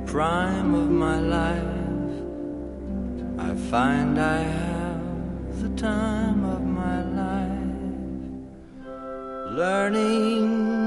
prime of my life, I find I have the time of my life, learning